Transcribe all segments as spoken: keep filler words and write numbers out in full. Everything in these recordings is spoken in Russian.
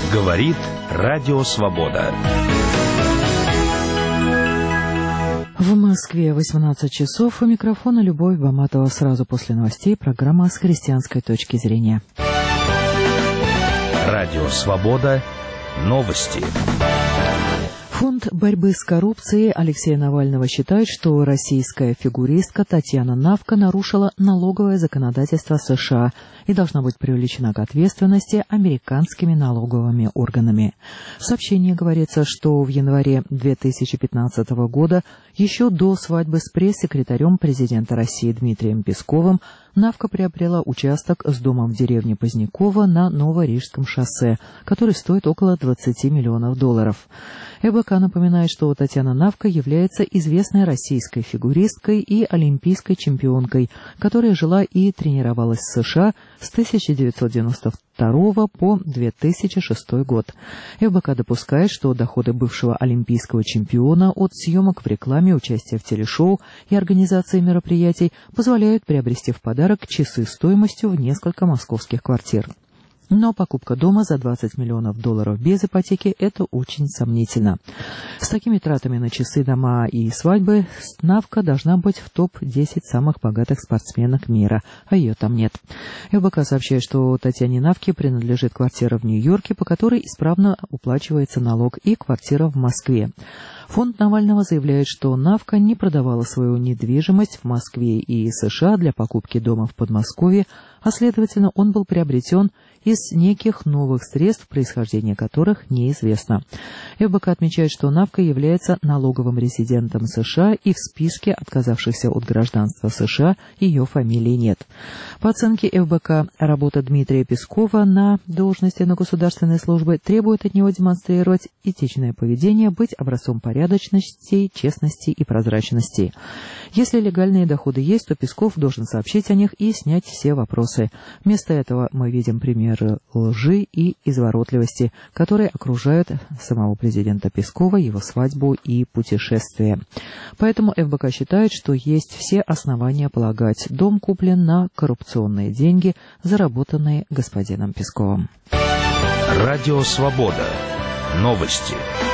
Говорит Радио Свобода. В Москве восемнадцать часов. У микрофона Любовь Баматова. Сразу после новостей программа с христианской точки зрения. Радио Свобода. Новости. Фонд борьбы с коррупцией Алексея Навального считает, что российская фигуристка Татьяна Навка нарушила налоговое законодательство США и должна быть привлечена к ответственности американскими налоговыми органами. В сообщении говорится, что в январе две тысячи пятнадцатого года, еще до свадьбы с пресс-секретарем президента России Дмитрием Песковым, Навка приобрела участок с домом в деревне Поздняково на Новорижском шоссе, который стоит около двадцати миллионов долларов. ЭБК напоминает, что Татьяна Навка является известной российской фигуристкой и олимпийской чемпионкой, которая жила и тренировалась в США с тысяча девятьсот девяносто второго по две тысячи шестой год. ЭБК допускает, что доходы бывшего олимпийского чемпиона от съемок в рекламе, участия в телешоу и организации мероприятий позволяют приобрести в подарок часы стоимостью в несколько московских квартир. Но покупка дома за двадцать миллионов долларов без ипотеки – это очень сомнительно. С такими тратами на часы, дома и свадьбы Навка должна быть в топ десять самых богатых спортсменок мира, а ее там нет. ЭБК сообщает, что Татьяне Навке принадлежит квартира в Нью-Йорке, по которой исправно уплачивается налог, и квартира в Москве. Фонд Навального заявляет, что Навка не продавала свою недвижимость в Москве и США для покупки дома в Подмосковье, а, следовательно, он был приобретен из неких новых средств, происхождение которых неизвестно. ЭБК отмечает, что Навка является налоговым резидентом США, и в списке отказавшихся от гражданства США ее фамилии нет. По оценке ЭБК, работа Дмитрия Пескова на должности на государственной службе требует от него демонстрировать этичное поведение, быть образцом порядочности, честности и прозрачности. Если легальные доходы есть, то Песков должен сообщить о них и снять все вопросы. Вместо этого мы видим примеры лжи и изворотливости, которые окружают самого президента Пескова, его свадьбу и путешествие. Поэтому ЭФБК считает, что есть все основания полагать, дом куплен на коррупционные деньги, заработанные господином Песковым. Радио Свобода. Новости.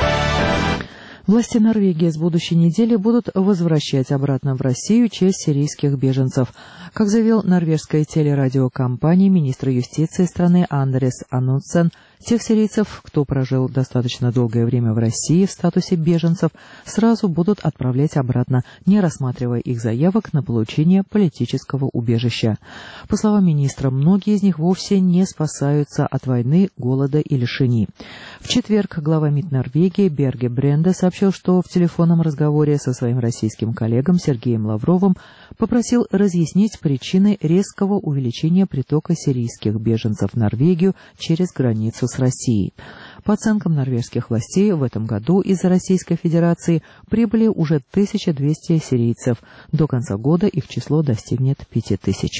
Власти Норвегии с будущей недели будут возвращать обратно в Россию часть сирийских беженцев. Как заявил норвежская телерадиокомпания, министр юстиции страны Андерс Анунсен, тех сирийцев, кто прожил достаточно долгое время в России в статусе беженцев, сразу будут отправлять обратно, не рассматривая их заявок на получение политического убежища. По словам министра, многие из них вовсе не спасаются от войны, голода и лишений. В четверг глава МИД Норвегии Берге Бренде сообщил, что в телефонном разговоре со своим российским коллегом Сергеем Лавровым попросил разъяснить причины резкого увеличения притока сирийских беженцев в Норвегию через границу с Россией. По оценкам норвежских властей, в этом году из Российской Федерации прибыли уже тысяча двести сирийцев. До конца года их число достигнет пяти тысяч.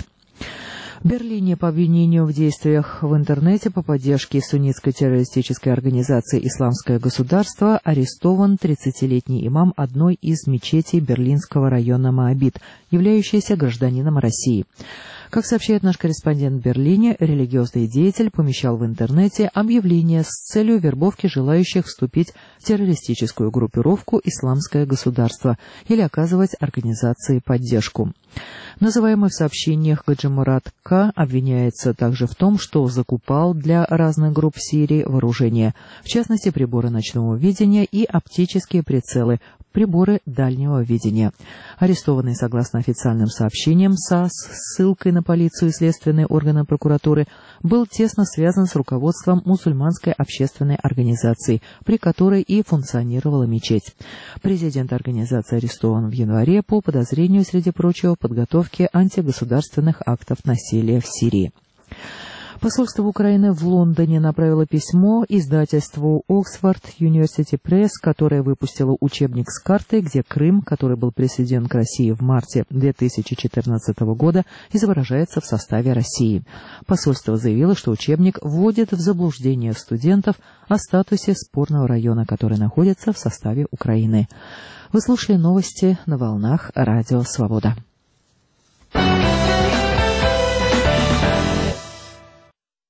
В Берлине по обвинению в действиях в интернете по поддержке суннитской террористической организации «Исламское государство» арестован тридцатилетний имам одной из мечетей берлинского района Моабит, являющийся гражданином России. Как сообщает наш корреспондент в Берлине, религиозный деятель помещал в интернете объявления с целью вербовки желающих вступить в террористическую группировку «Исламское государство» или оказывать организации поддержку. Называемый в сообщениях Гаджимурад К. обвиняется также в том, что закупал для разных групп в Сирии вооружение, в частности приборы ночного видения и оптические прицелы, приборы дальнего видения. Арестованный, согласно официальным сообщениям САС с ссылкой на полицию и следственные органы прокуратуры, был тесно связан с руководством мусульманской общественной организации, при которой и функционировала мечеть. Президент организации арестован в январе по подозрению, среди прочего, подготовки антигосударственных актов насилия в Сирии. Посольство Украины в Лондоне направило письмо издательству Oxford University Press, которое выпустило учебник с картой, где Крым, который был присоединен к России в марте две тысячи четырнадцатого года, изображается в составе России. Посольство заявило, что учебник вводит в заблуждение студентов о статусе спорного района, который находится в составе Украины. Вы слушали новости на волнах Радио Свобода.